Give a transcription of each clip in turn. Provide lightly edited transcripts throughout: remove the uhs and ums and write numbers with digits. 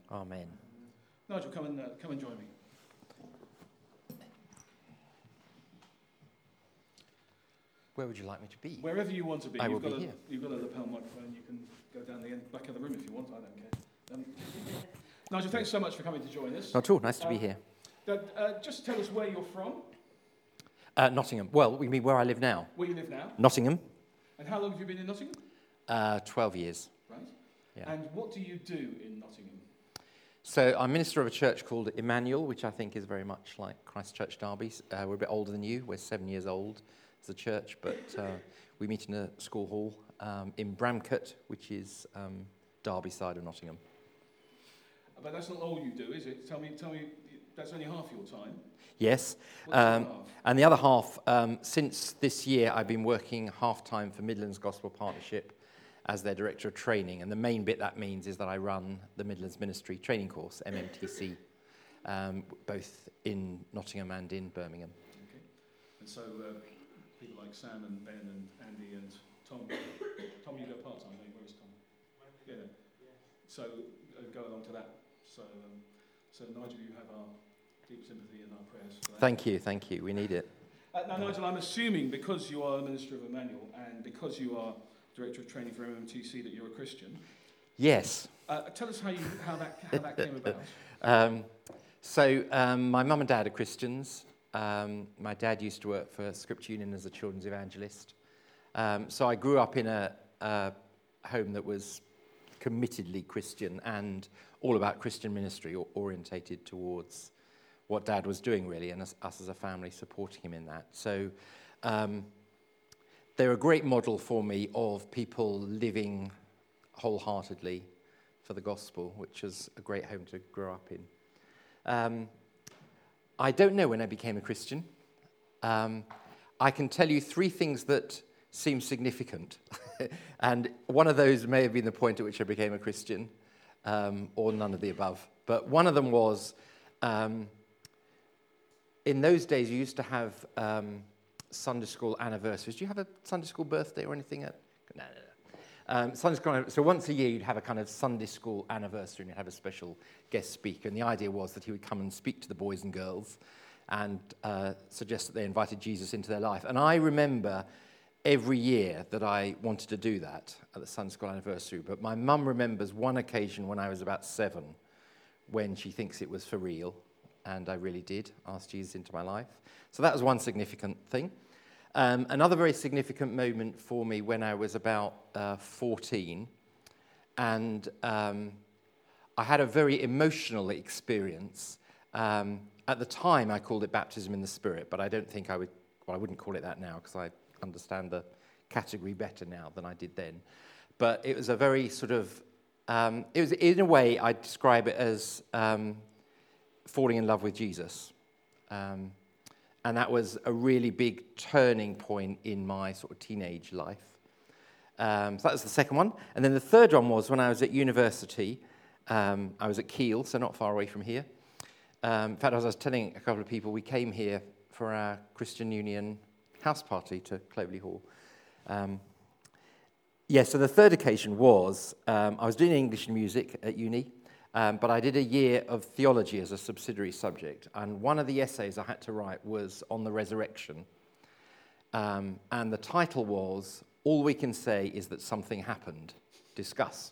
Amen. Nigel, come and join me. Where would you like me to be? Wherever you want to be. I will be here. You've got a lapel microphone. You can go down the back of the room if you want. I don't care. Nigel, thanks so much for coming to join us. Not at all. Nice to be here. Just tell us where you're from. Nottingham. Well, we mean where I live now. Where you live now. Nottingham. And how long have you been in Nottingham? 12 years. Right. Yeah. And what do you do in Nottingham? So I'm minister of a church called Emmanuel, which I think is very much like Christchurch Derby. We're a bit older than you. We're 7 years old as a church, but we meet in a school hall in Bramcote, which is Derby side of Nottingham. But that's not all you do, is it? Tell me, that's only half your time. Yes. What's the other half? And the other half, since this year, I've been working half-time for Midlands Gospel Partnership as their director of training. And the main bit that means is that I run the Midlands Ministry Training Course, MMTC, both in Nottingham and in Birmingham. Okay. And so people like Sam and Ben and Andy and Tom, you go part-time, don't you? Where is Tom? Yeah. So go along to that. So Nigel, you have our deep sympathy and our prayers for that. Thank you. We need it. Now, Nigel, I'm assuming because you are a minister of Emmanuel and because you are director of training for MMTC that you're a Christian. Yes. Tell us how that came about. So my mum and dad are Christians. My dad used to work for Scripture Union as a children's evangelist. So I grew up in a home that was committedly Christian and all about Christian ministry, orientated towards what Dad was doing, really, and us as a family supporting him in that. So they're a great model for me of people living wholeheartedly for the gospel, which is a great home to grow up in. I don't know when I became a Christian. I can tell you three things that seem significant. And one of those may have been the point at which I became a Christian, or none of the above. But one of them was, in those days, you used to have Sunday school anniversaries. Do you have a Sunday school birthday or anything? No. Sunday school, so once a year, you'd have a kind of Sunday school anniversary, and you'd have a special guest speaker. And the idea was that he would come and speak to the boys and girls and suggest that they invited Jesus into their life. And I remember every year that I wanted to do that at the Sunday school anniversary. But my mum remembers one occasion when I was about 7, when she thinks it was for real. And I really did ask Jesus into my life. So that was one significant thing. Another very significant moment for me when I was about 14. And I had a very emotional experience. At the time, I called it baptism in the Spirit, but I don't think I wouldn't call it that now, because I understand the category better now than I did then. But it was a very sort of, it was, in a way, I'd describe it as falling in love with Jesus. And that was a really big turning point in my sort of teenage life. So that was the second one. And then the third one was when I was at university. I was at Kiel, so not far away from here. In fact, as I was telling a couple of people, we came here for our Christian Union house party to Clovelly Hall. So the third occasion was, I was doing English and music at uni, but I did a year of theology as a subsidiary subject, and one of the essays I had to write was on the resurrection, and the title was, "All We Can Say Is That Something Happened. Discuss."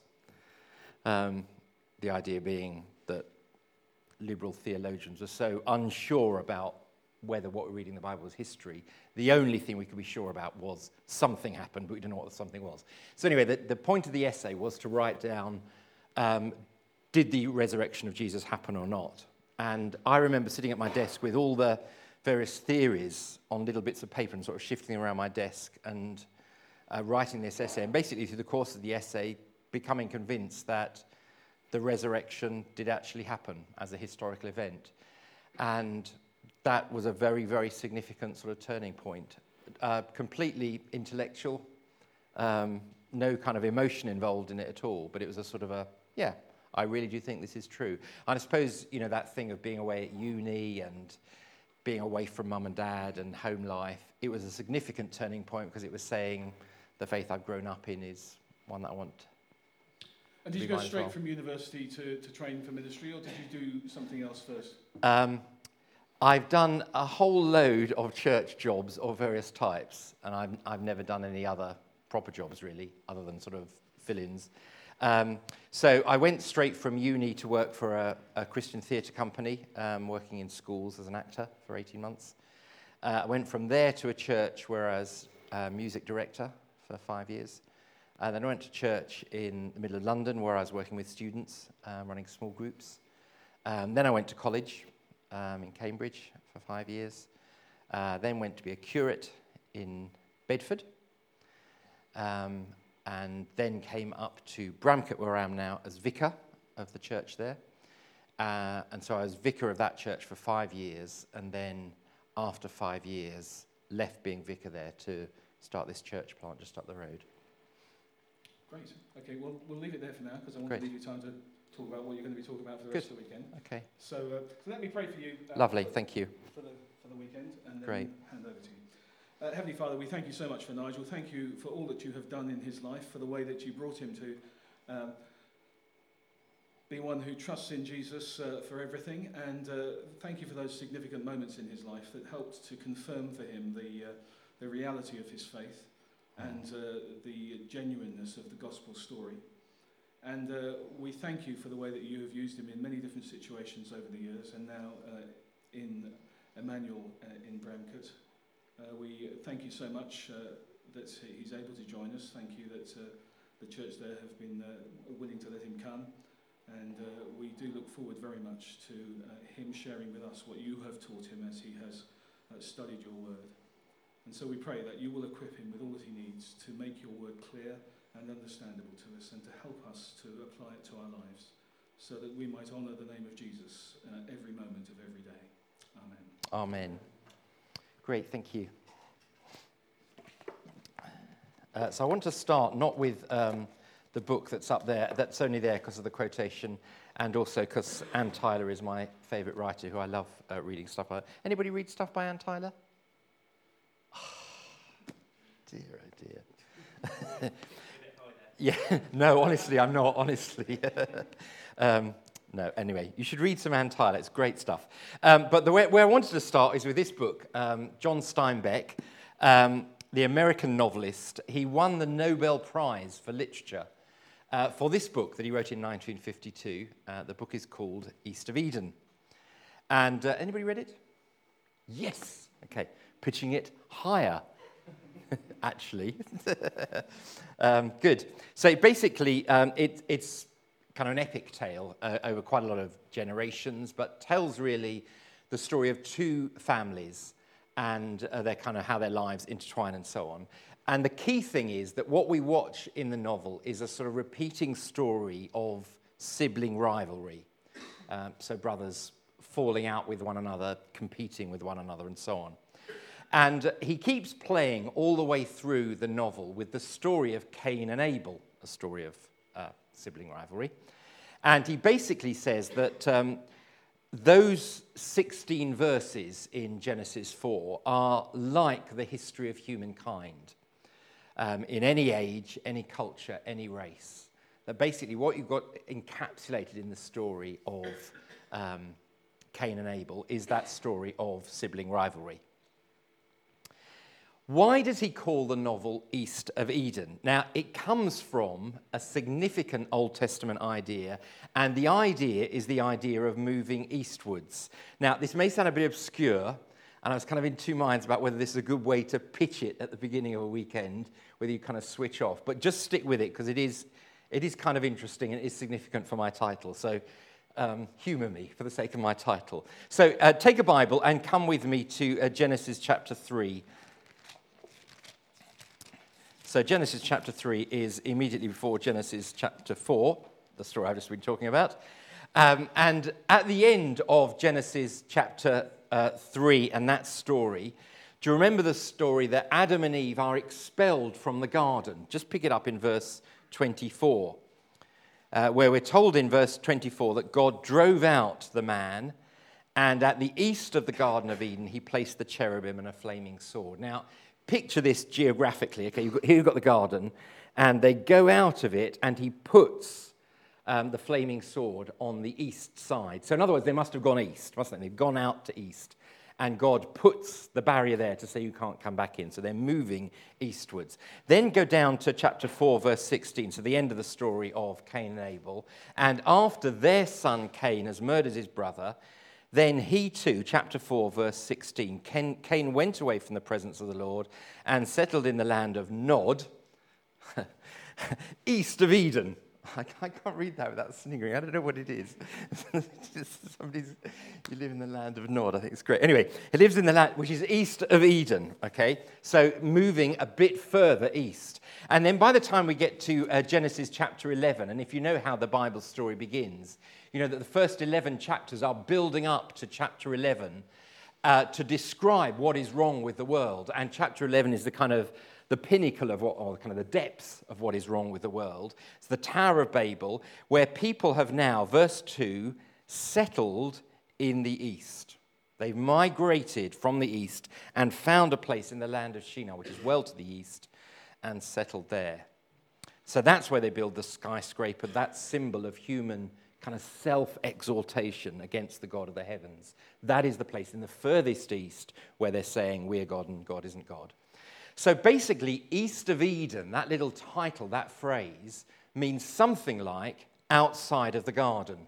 The idea being that liberal theologians are so unsure about whether what we're reading in the Bible is history. The only thing we could be sure about was something happened, but we didn't know what the something was. So anyway, the point of the essay was to write down, did the resurrection of Jesus happen or not? And I remember sitting at my desk with all the various theories on little bits of paper and sort of shifting around my desk and writing this essay. And basically through the course of the essay, becoming convinced that the resurrection did actually happen as a historical event. And that was a very, very significant sort of turning point. Completely intellectual, no kind of emotion involved in it at all, but it was a sort of I really do think this is true. And I suppose, that thing of being away at uni and being away from mum and dad and home life, it was a significant turning point because it was saying the faith I've grown up in is one that I want. And did you we go might as straight well. from university to train for ministry, or did you do something else first? I've done a whole load of church jobs of various types, and I've never done any other proper jobs, really, other than sort of fill-ins. So I went straight from uni to work for a Christian theatre company, working in schools as an actor for 18 months. I went from there to a church where I was music director for 5 years. Then I went to church in the middle of London where I was working with students, running small groups. Then I went to college in Cambridge for 5 years. Then went to be a curate in Bedford. And then came up to Bramcote, where I am now, as vicar of the church there. And so I was vicar of that church for 5 years, and then after 5 years, left being vicar there to start this church plant just up the road. Great. Okay, well, we'll leave it there for now, because I want Great. to leave you time to talk about what you're going to be talking about for the rest of the weekend. Okay. So let me pray for you. Lovely, thank you. For the weekend, and then Great. hand over to you. Heavenly Father, we thank you so much for Nigel. Thank you for all that you have done in his life, for the way that you brought him to be one who trusts in Jesus for everything. And thank you for those significant moments in his life that helped to confirm for him the reality of his faith and the genuineness of the gospel story. And we thank you for the way that you have used him in many different situations over the years, and now in Emmanuel in Bramcote. We thank you so much that he's able to join us. Thank you that the church there have been willing to let him come. And we do look forward very much to him sharing with us what you have taught him as he has studied your word. And so we pray that you will equip him with all that he needs to make your word clear and understandable to us, and to help us to apply it to our lives, so that we might honour the name of Jesus every moment of every day. Amen. Amen. Great, thank you. So I want to start not with the book that's up there, that's only there because of the quotation, and also because Anne Tyler is my favourite writer, who I love reading stuff by. Anybody read stuff by Anne Tyler? Oh, dear, oh dear. Yeah, no, honestly, I'm not, honestly. No, anyway, you should read some Anne Tyler. It's great stuff. But where I wanted to start is with this book, John Steinbeck, the American novelist. He won the Nobel Prize for Literature for this book that he wrote in 1952. The book is called East of Eden. And anybody read it? Yes. Okay, pitching it higher. Actually. Good. So basically, it's kind of an epic tale over quite a lot of generations, but tells really the story of two families and their kind of how their lives intertwine and so on. And the key thing is that what we watch in the novel is a sort of repeating story of sibling rivalry. So brothers falling out with one another, competing with one another, and so on. And he keeps playing all the way through the novel with the story of Cain and Abel, a story of sibling rivalry. And he basically says that those 16 verses in Genesis 4 are like the history of humankind in any age, any culture, any race. That basically what you've got encapsulated in the story of Cain and Abel is that story of sibling rivalry. Why does he call the novel East of Eden? Now, it comes from a significant Old Testament idea, and the idea is the idea of moving eastwards. Now, this may sound a bit obscure, and I was kind of in two minds about whether this is a good way to pitch it at the beginning of a weekend, whether you kind of switch off, but just stick with it, because it is kind of interesting and it is significant for my title. So humour me for the sake of my title. So take a Bible and come with me to Genesis chapter 3. So Genesis chapter 3 is immediately before Genesis chapter 4, the story I've just been talking about. And at the end of Genesis chapter 3 and that story, do you remember the story that Adam and Eve are expelled from the garden? Just pick it up in verse 24, where we're told in verse 24 that God drove out the man, and at the east of the Garden of Eden, he placed the cherubim and a flaming sword. Now, picture this geographically. Okay, here you've got the garden, and they go out of it, and he puts the flaming sword on the east side. So in other words, they must have gone east, mustn't they? They've gone out to east. And God puts the barrier there to say you can't come back in. So they're moving eastwards. Then go down to chapter 4, verse 16, so the end of the story of Cain and Abel. And after their son Cain has murdered his brother, then he too, chapter 4, verse 16, Cain went away from the presence of the Lord and settled in the land of Nod, east of Eden. I can't read that without sniggering. I don't know what it is. You live in the land of Nod. I think it's great. Anyway, he lives in the land which is east of Eden, okay? So moving a bit further east. And then by the time we get to Genesis chapter 11, and if you know how the Bible story begins, you know that the first 11 chapters are building up to chapter 11 to describe what is wrong with the world. And chapter 11 is the kind of the pinnacle of what, or kind of the depths of what is wrong with the world. It's the Tower of Babel, where people have now, verse 2, settled in the east. They've migrated from the east and found a place in the land of Shinar, which is well to the east, and settled there. So that's where they build the skyscraper, that symbol of human kind of self-exaltation against the God of the heavens. That is the place in the furthest east where they're saying we're God and God isn't God. So basically, east of Eden, that little title, that phrase, means something like outside of the garden.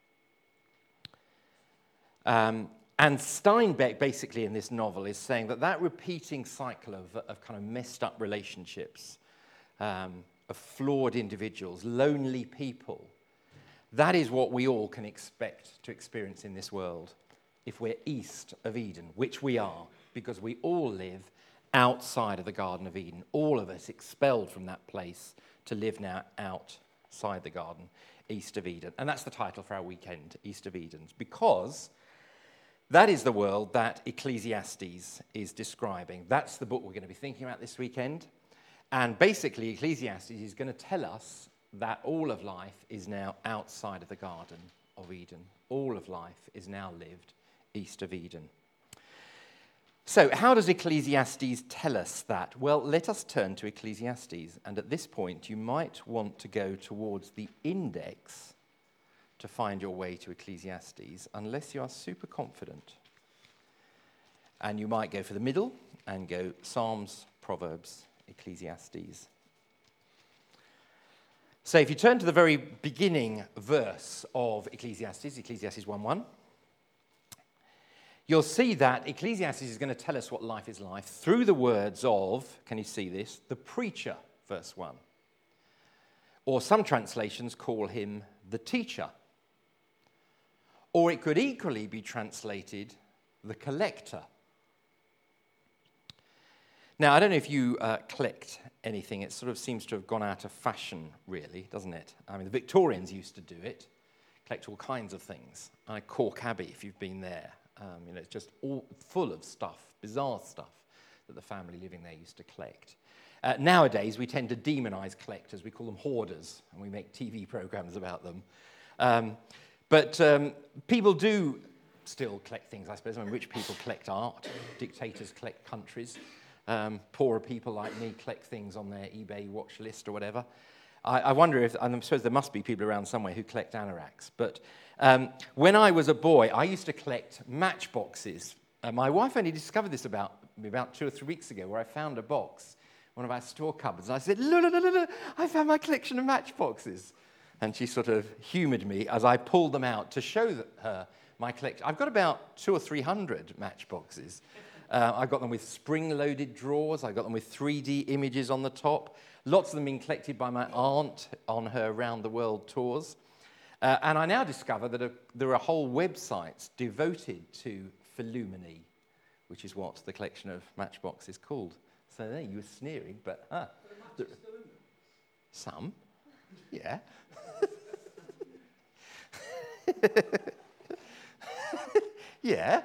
And Steinbeck, basically, in this novel, is saying that repeating cycle of kind of messed up relationships, of flawed individuals, lonely people, that is what we all can expect to experience in this world if we're east of Eden, which we are, because we all live outside of the Garden of Eden. All of us expelled from that place to live now outside the garden, east of Eden. And that's the title for our weekend, East of Eden, because that is the world that Ecclesiastes is describing. That's the book we're going to be thinking about this weekend. And basically, Ecclesiastes is going to tell us that all of life is now outside of the Garden of Eden. All of life is now lived east of Eden. So, how does Ecclesiastes tell us that? Well, let us turn to Ecclesiastes. And at this point, you might want to go towards the index to find your way to Ecclesiastes, unless you are super confident. And you might go for the middle and go Psalms, Proverbs, Ecclesiastes. So, if you turn to the very beginning verse of Ecclesiastes, Ecclesiastes 1:1, you'll see that Ecclesiastes is going to tell us what life is like through the words of, can you see this, the preacher, verse 1. Or some translations call him the teacher. Or it could equally be translated the collector. Now, I don't know if you collect anything. It sort of seems to have gone out of fashion, really, doesn't it? I mean, the Victorians used to do it, collect all kinds of things. Cork Abbey, if you've been there. It's just all full of stuff, bizarre stuff that the family living there used to collect. Nowadays, we tend to demonize collectors. We call them hoarders, and we make TV programs about them. But people do still collect things, I suppose. I mean, rich people collect art. Dictators collect countries. Poorer people like me collect things on their eBay watch list or whatever. I wonder if, and I suppose there must be people around somewhere who collect anoraks, but when I was a boy, I used to collect matchboxes. My wife only discovered this about 2 or 3 weeks ago, where I found a box, one of our store cupboards, and I said, look, I found my collection of matchboxes. And she sort of humoured me as I pulled them out to show her my collection. I've got about 200 or 300 matchboxes. I got them with spring-loaded drawers. I got them with 3D images on the top. Lots of them being collected by my aunt on her round-the-world tours. And I now discover that there are whole websites devoted to Philumeny, which is what the collection of Matchbox is called. So there, you were sneering, but... Some, yeah. Yeah.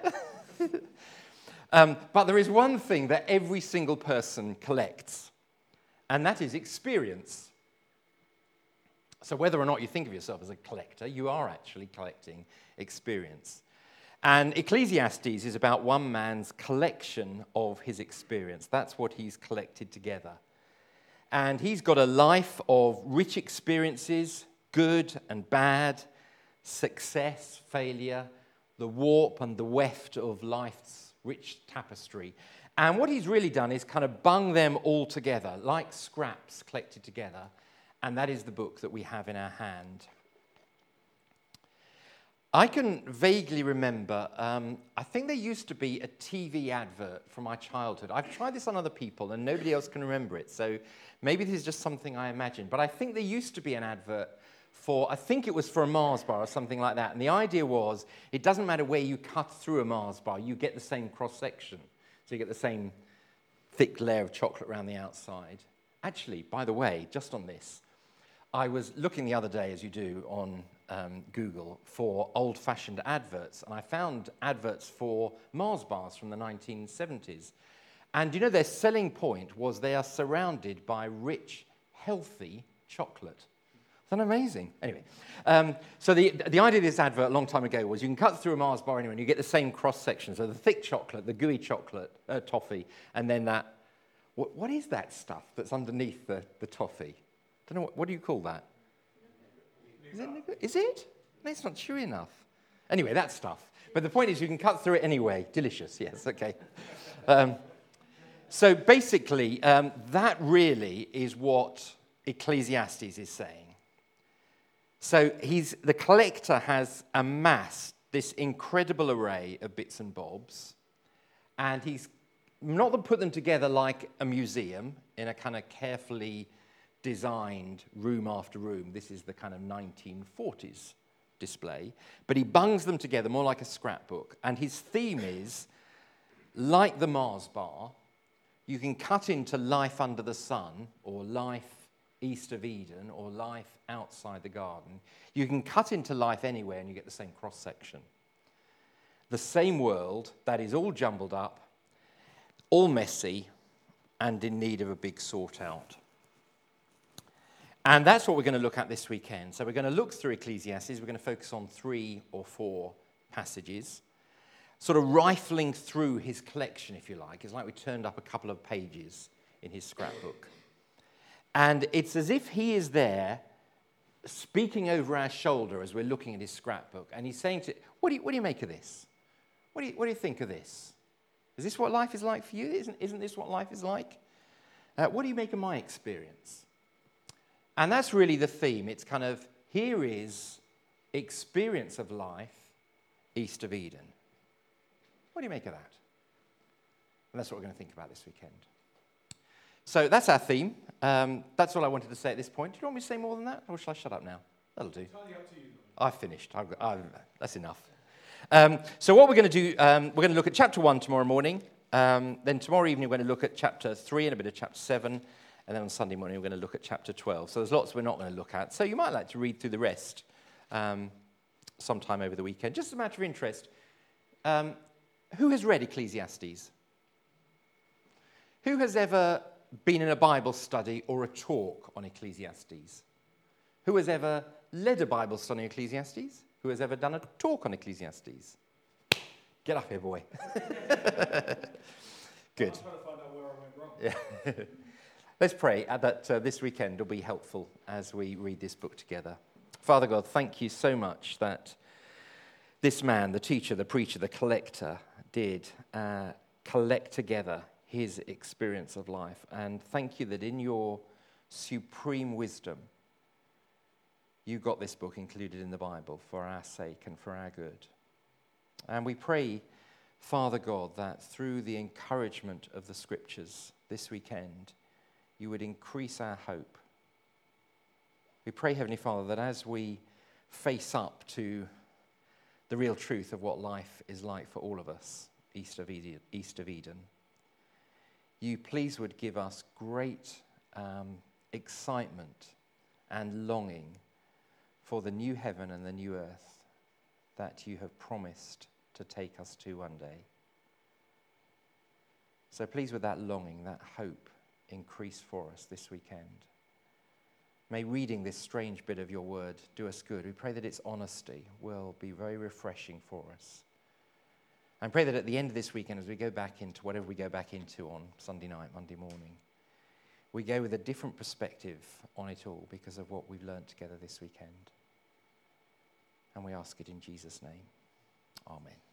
But there is one thing that every single person collects, and that is experience. So whether or not you think of yourself as a collector, you are actually collecting experience. And Ecclesiastes is about one man's collection of his experience. That's what he's collected together. And he's got a life of rich experiences, good and bad, success, failure, the warp and the weft of life's rich tapestry. And what he's really done is kind of bung them all together, like scraps collected together. And that is the book that we have in our hand. I can vaguely remember, I think there used to be a TV advert from my childhood. I've tried this on other people and nobody else can remember it. So maybe this is just something I imagine. But I think there used to be an advert I think it was for a Mars bar or something like that. And the idea was, it doesn't matter where you cut through a Mars bar, you get the same cross-section. So you get the same thick layer of chocolate around the outside. Actually, by the way, just on this, I was looking the other day, as you do, on Google for old-fashioned adverts, and I found adverts for Mars bars from the 1970s. And you know, their selling point was they are surrounded by rich, healthy chocolate. Isn't that amazing? Anyway, so the idea of this advert a long time ago was you can cut through a Mars bar anywhere and you get the same cross-section. So the thick chocolate, the gooey chocolate, toffee, and then that, what is that stuff that's underneath the toffee? I don't know, what do you call that? Is it? No, it's not chewy enough. Anyway, that stuff. But the point is you can cut through it anyway. Delicious, yes, okay. So basically, that really is what Ecclesiastes is saying. So the collector has amassed this incredible array of bits and bobs, and he's not put them together like a museum in a kind of carefully designed room after room. This is the kind of 1940s display, but he bungs them together more like a scrapbook, and his theme is, like the Mars bar, you can cut into life under the sun, or life east of Eden, or life outside the garden. You can cut into life anywhere and you get the same cross-section. The same world that is all jumbled up, all messy, and in need of a big sort out. And that's what we're going to look at this weekend. So we're going to look through Ecclesiastes. We're going to focus on 3 or 4 passages, sort of rifling through his collection, if you like. It's like we turned up a couple of pages in his scrapbook. And it's as if he is there speaking over our shoulder as we're looking at his scrapbook. And he's saying what do you make of this? What do you think of this? Is this what life is like for you? Isn't this what life is like? What do you make of my experience? And that's really the theme. It's kind of, here is experience of life east of Eden. What do you make of that? And that's what we're going to think about this weekend. So that's our theme. That's all I wanted to say at this point. Do you want me to say more than that? Or shall I shut up now? That'll do. Entirely up to you. I've finished. That's enough. So what we're going to do, we're going to look at chapter 1 tomorrow morning. Then tomorrow evening we're going to look at chapter 3 and a bit of chapter 7. And then on Sunday morning, we're going to look at chapter 12. So there's lots we're not going to look at. So you might like to read through the rest sometime over the weekend. Just as a matter of interest, who has read Ecclesiastes? Who has ever been in a Bible study or a talk on Ecclesiastes? Who has ever led a Bible study on Ecclesiastes? Who has ever done a talk on Ecclesiastes? Get up here, boy. Good. I'm trying to find out where I went wrong. Yeah. Let's pray that this weekend will be helpful as we read this book together. Father God, thank you so much that this man, the teacher, the preacher, the collector, did collect together his experience of life. And thank you that in your supreme wisdom, you got this book included in the Bible for our sake and for our good. And we pray, Father God, that through the encouragement of the Scriptures this weekend, you would increase our hope. We pray, Heavenly Father, that as we face up to the real truth of what life is like for all of us east of Eden, you please would give us great excitement and longing for the new heaven and the new earth that you have promised to take us to one day. So please, with that longing, that hope, increase for us this weekend. May reading this strange bit of your word do us good. We pray that its honesty will be very refreshing for us. And pray that at the end of this weekend, as we go back into whatever we go back into on Sunday night, Monday morning, we go with a different perspective on it all because of what we've learnt together this weekend. And we ask it in Jesus' name. Amen.